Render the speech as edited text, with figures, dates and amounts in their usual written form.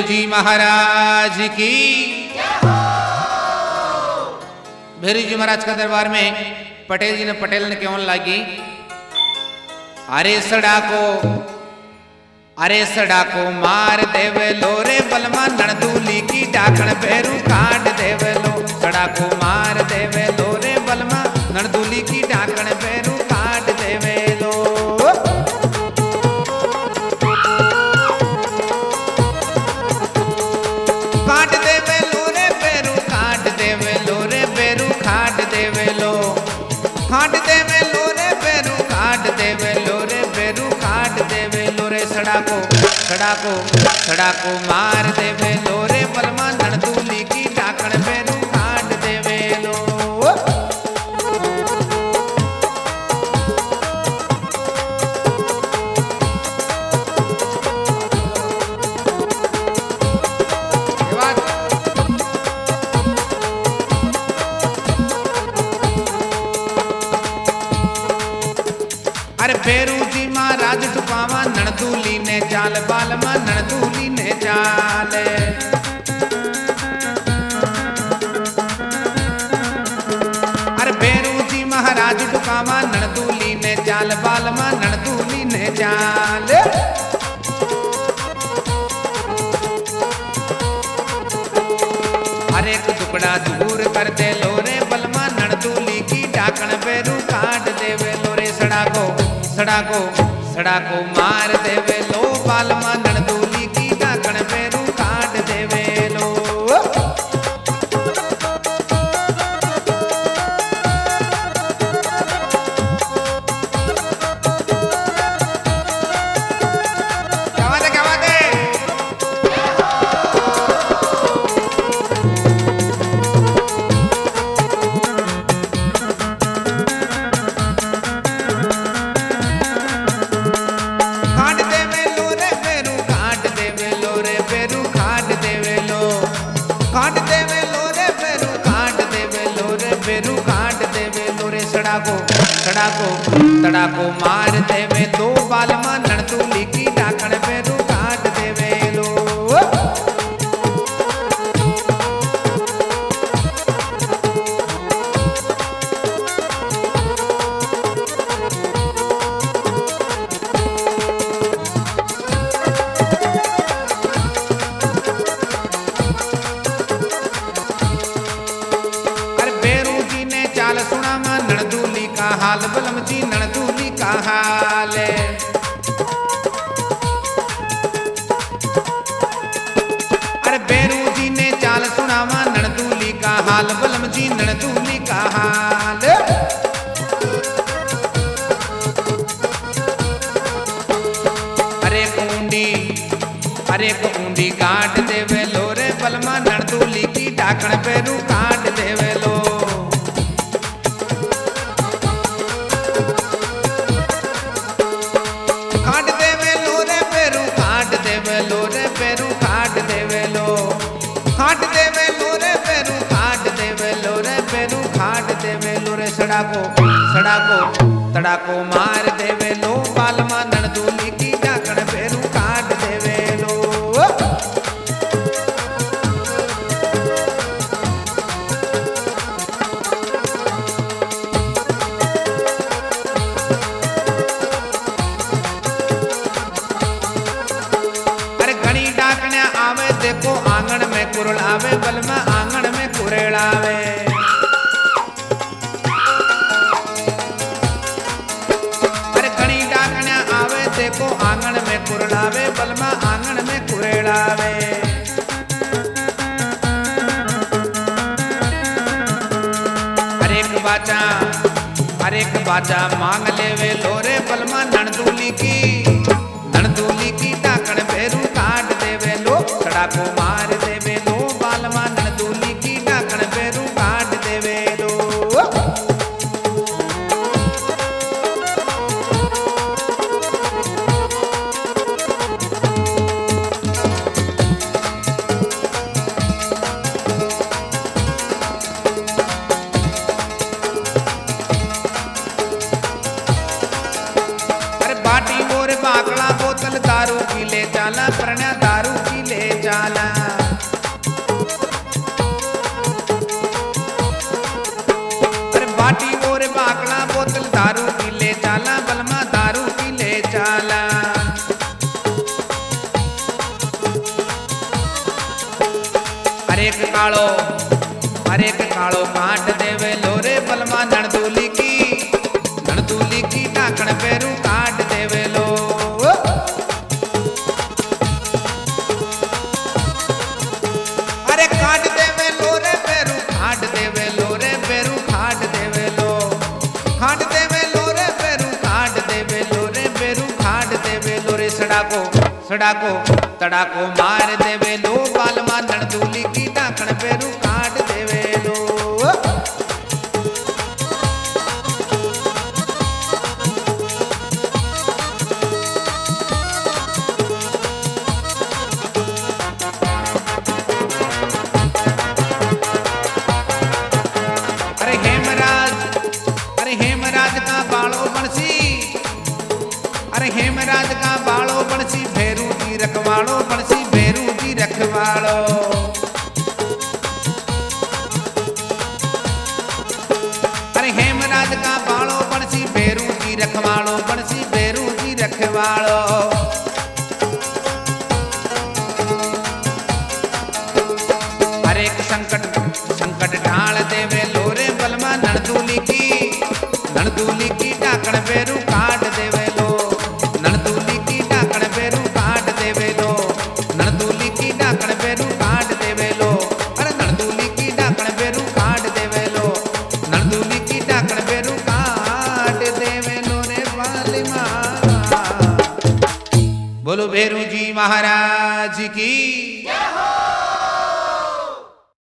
जी महाराज की। भैरू जी महाराज का दरबार में पटेल जी ने पटेल ने क्यों लागी, अरे सड़ा को मार देवे लो रे बलमा नणदूली की डाकण भैरू काट देवे लो। सड़ा को मार देवे लो रे बलमा नणदूली की डाकण भैरू काट देवे लो। काट देवे लो रे भैरू काट देवे लो रे भैरू काट देवे लो। काट देवे लो रे भैरू काट देवे लो रे भैरू काट देवे लो रे। सड़ा को मार देवे लो रे बलमा नणदूली की डाकण भैरू काट देवे लो। अरे भैरू जी महाराज टुपावा नणदूली ने चाल बालमा नणदूली ने चाल। अरे भैरू जी महाराज टुपावा नणदूली ने चाल बालमा नणदूली ने चाल। अरे एक टुकड़ा दूर कर दे लो रे बलमा नणदूली की डाकण भैरू काट देवे लो रे। सड़ा को मार देवे लो बालमा नणदूली की डाकण भैरू काट देवे लो। क्या बात है, क्या बात है। सड़ा को मार देवे दो बालमा नणदूली की डाकण भैरू काट देवे लो। अरे भैरू जी ने चाल सुना मा नणदूली का हाल बलम जी नणदूली का हाल। अरे भैरू जी ने चाल सुनावा नणदूली का हाल बलम जी नणदूली का हाल। अरे कुंडी काट देवे लो रे बलमा नणदूली की डाकण भैरू काट देवे लो। काट देवे लो रे भैरू काट देवे लो रे भैरू काट देवे लो। काट देवे लो रे भैरू काट देवे लो रे भैरू काट देवे लो रे। सड़ा को मार देवे लो बालमा नणदूली की डाकण भैरू काट देवे लो। देखो आंगन में कुरलावे बलमा आंगन में कुरेलावे। अरे घणी डाकण्या आवे देखो आंगन में कुरलावे बलमा आंगन में कुरेलावे। हर एक बाचा मांग लेवे लोरे बलमा नणदूली की डाकण भैरू काट देवे लो। सड़ा को मार देवे लो बालमा नणदूली की डाकण भैरू काट देवे लो। बाटी और बाकड़ा बोतल दारू की ले जाला, प्रणा दारू की ले जाला। अरे एक कालो काट देवे लोरे बलमा नणदूली की ढाकण पेरू काट देवे लो। अरे काट देवे लोरे पेरू काट देवे लोरे पेरू काट देवे लो। काट देवे लोरे पेरू काट देवे लोरे पेरू काट देवे लोरे। सड़ाको तड़ाको मार देवे लो बालमा नणदूली की ढाकण पेरू काट देवे लो। अरे हेमराज का बालो बंसी, अरे हेमराज का बालो बंसी भेरू जी रखवाड़ो बंसी भेरू जी रखवाड़ो। अरे हेमराज का बालो बंसी भेरू जी रखवाड़ो बंसी भेरू जी रखवाड़ो। हर एक संकट ढाल देवे लोरे बलमा नणदूली की ढाकण पेरू काट देवे लो। नणदूली की ढाकण पेरू काट देवे लो। नणदूली की ढाकण पेरू काट देवे लो। अरे नणदूली की ढाकण पेरू काट देवे लो। नणदूली की ढाकण पेरू काट देवे लो रे बालिमा। बोलो भेरू जी महाराज की।